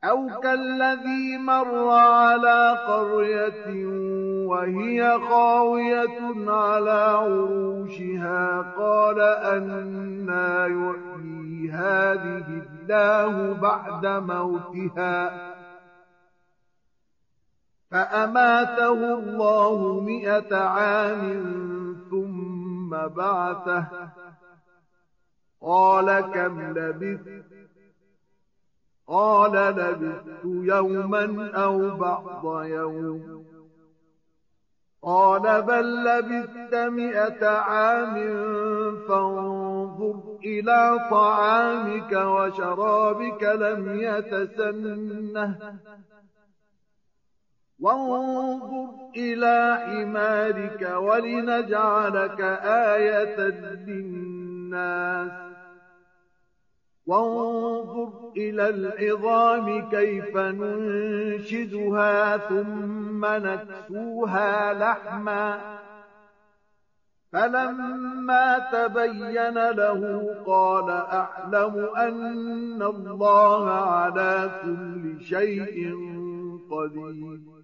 أو كالذي مر على قرية وهي خاوية على عروشها قال أنى يحيي هذه الله بعد موتها فأماته الله 100 عام ثم بعثه قال كم لبثت قال لبثت يوما أو بعض يوم قال بل لبثت 100 عام فانظر إلى طعامك وشرابك لم يتسنه وانظر إلى حمارك ولنجعلك آية للناس وانظر إلى العظام كيف ننشزها ثم نكسوها لحما فلما تبين له قال أعلم أن الله على كل شيء قدير